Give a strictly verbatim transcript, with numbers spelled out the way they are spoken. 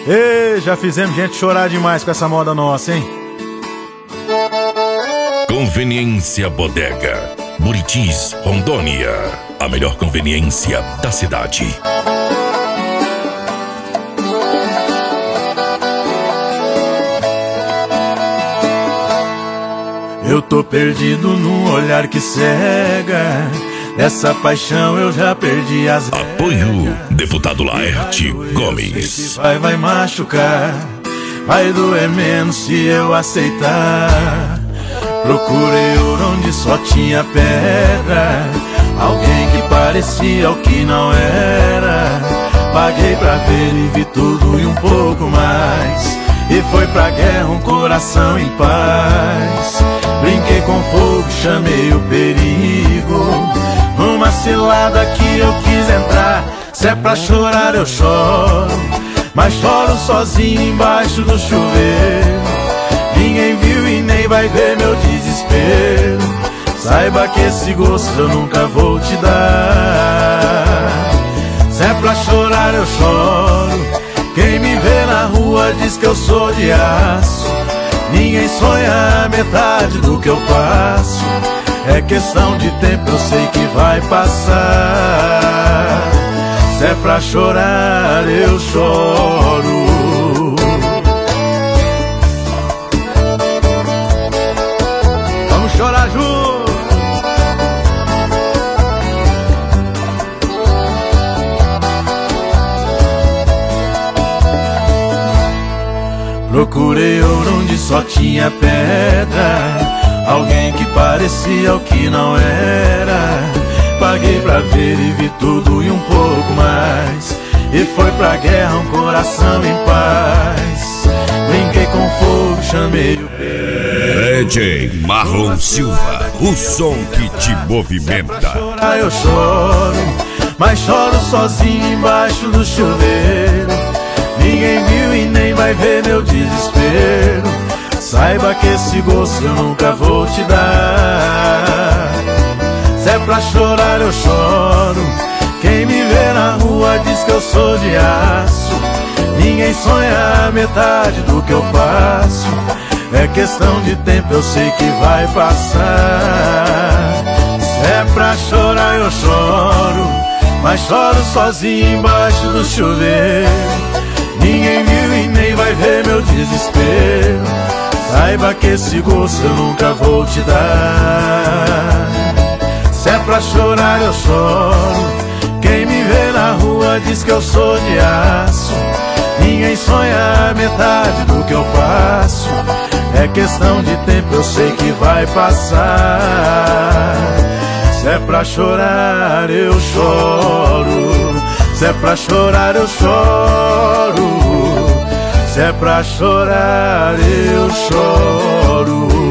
Ei, já fizemos gente chorar demais com essa moda nossa, hein? Conveniência Bodega, Buritis, Rondônia. A melhor conveniência da cidade. Eu tô perdido num olhar que cega. Dessa paixão eu já perdi as regras. Apoio Deputado Laerte Gomes. Vai, vai machucar, vai doer menos se eu aceitar. Procurei ouro onde só tinha pedra, alguém que parecia o que não era. Paguei pra ver e vi tudo e um pouco mais. E foi pra guerra um coração em paz. Brinquei com fogo, chamei o perigo. Uma cilada que eu quis entrar. Se é pra chorar eu choro, mas choro sozinho embaixo do chuveiro. Ninguém viu e nem vai ver meu desespero. Saiba que esse gosto eu nunca vou te dar. Se é pra chorar eu choro, quem me vê na rua diz que eu sou de aço. Ninguém sonha a metade do que eu passo. É questão de tempo, eu sei que vai passar. Se é pra chorar, eu choro. Vamos chorar juntos. Procurei ouro onde só tinha pedra, alguém que parecia o que não era. Paguei pra ver e vi tudo e um pouco mais. E foi pra guerra um coração em paz. Brinquei com fogo, chamei o D J Marlon Silva, o som que te movimenta. Pra chorar eu choro, mas choro sozinho embaixo do chuveiro. Ninguém viu e nem vai ver meu desespero. Saiba que esse gosto eu nunca vou te dar. Se é pra chorar eu choro, quem me vê na rua diz que eu sou de aço. Ninguém sonha a metade do que eu passo. É questão de tempo, eu sei que vai passar. Se é pra chorar eu choro, mas choro sozinho embaixo do chuveiro. Ninguém viu e nem vai ver meu desespero. Saiba que esse gosto eu nunca vou te dar. Se é pra chorar eu choro, quem me vê na rua diz que eu sou de aço. Ninguém sonha a metade do que eu passo. É questão de tempo, eu sei que vai passar. Se é pra chorar eu choro, se é pra chorar eu choro, se é pra chorar eu choro.